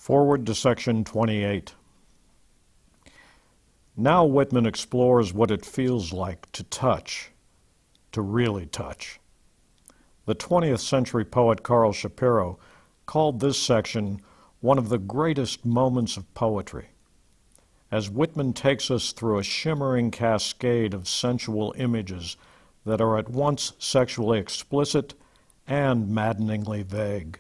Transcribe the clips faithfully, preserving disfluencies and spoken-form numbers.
Forward to section twenty-eight. Now Whitman explores what it feels like to touch, to really touch. The twentieth century poet Carl Shapiro called this section one of the greatest moments of poetry, as Whitman takes us through a shimmering cascade of sensual images that are at once sexually explicit and maddeningly vague.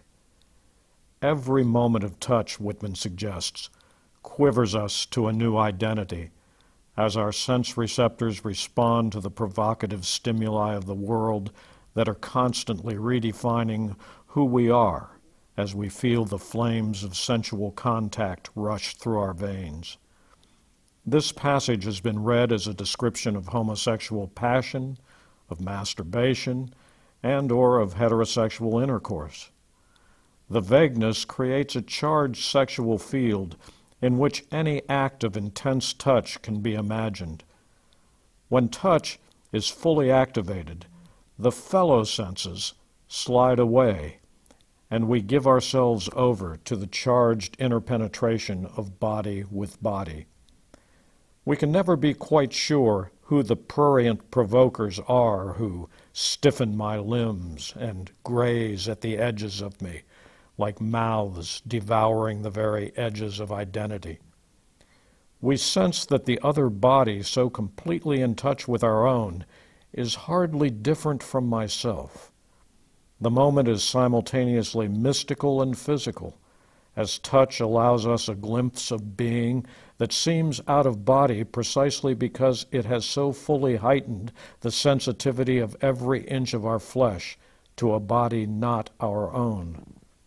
Every moment of touch, Whitman suggests, quivers us to a new identity, as our sense receptors respond to the provocative stimuli of the world that are constantly redefining who we are as we feel the flames of sensual contact rush through our veins. This passage has been read as a description of homosexual passion, of masturbation, and or of heterosexual intercourse. The vagueness creates a charged sexual field in which any act of intense touch can be imagined. When touch is fully activated, the fellow senses slide away, and we give ourselves over to the charged interpenetration of body with body. We can never be quite sure who the prurient provokers are who stiffen my limbs and graze at the edges of me, like mouths devouring the very edges of identity. We sense that the other body, so completely in touch with our own, is hardly different from myself. The moment is simultaneously mystical and physical, as touch allows us a glimpse of being that seems out of body precisely because it has so fully heightened the sensitivity of every inch of our flesh to a body not our own.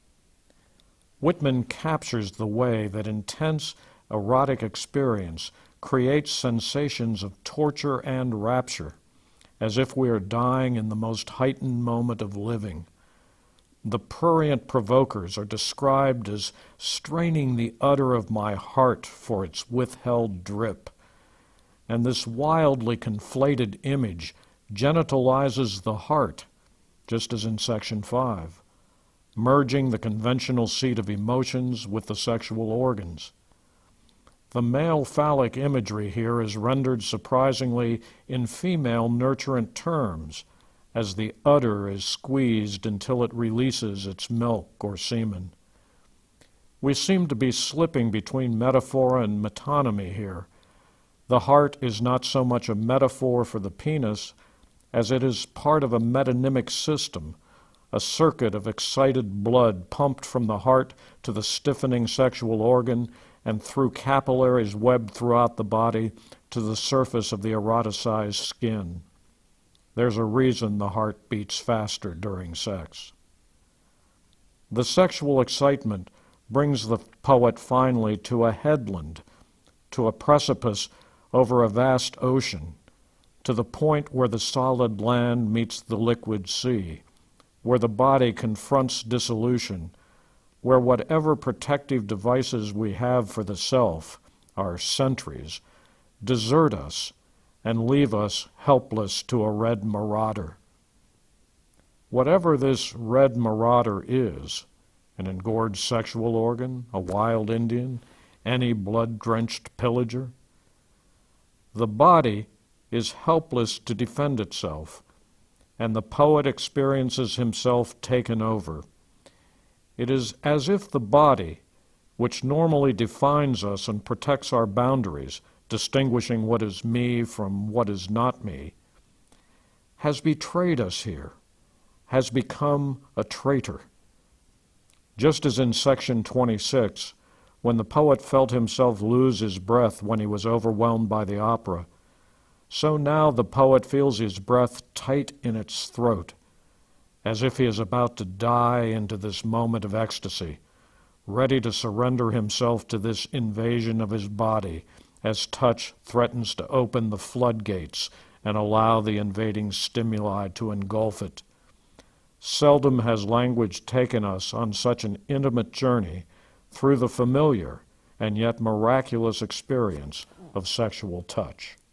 Whitman captures the way that intense erotic experience creates sensations of torture and rapture, as if we are dying in the most heightened moment of living. The prurient provokers are described as straining the udder of my heart for its withheld drip, and this wildly conflated image genitalizes the heart, just as in section five, merging the conventional seat of emotions with the sexual organs. The male phallic imagery here is rendered surprisingly in female nurturant terms, as the udder is squeezed until it releases its milk or semen. We seem to be slipping between metaphor and metonymy here. The heart is not so much a metaphor for the penis as it is part of a metonymic system, a circuit of excited blood pumped from the heart to the stiffening sexual organ and through capillaries webbed throughout the body to the surface of the eroticized skin. There's a reason the heart beats faster during sex. The sexual excitement brings the poet finally to a headland, to a precipice over a vast ocean, to the point where the solid land meets the liquid sea, where the body confronts dissolution, where whatever protective devices we have for the self, our sentries, desert us and leave us helpless to a red marauder. Whatever this red marauder is, an engorged sexual organ, a wild Indian, any blood-drenched pillager, the body is helpless to defend itself, and the poet experiences himself taken over. It is as if the body, which normally defines us and protects our boundaries, distinguishing what is me from what is not me, has betrayed us here, has become a traitor. Just as in section twenty-six, when the poet felt himself lose his breath when he was overwhelmed by the opera, so now the poet feels his breath tight in its throat, as if he is about to die into this moment of ecstasy, ready to surrender himself to this invasion of his body, as touch threatens to open the floodgates and allow the invading stimuli to engulf it. Seldom has language taken us on such an intimate journey through the familiar and yet miraculous experience of sexual touch.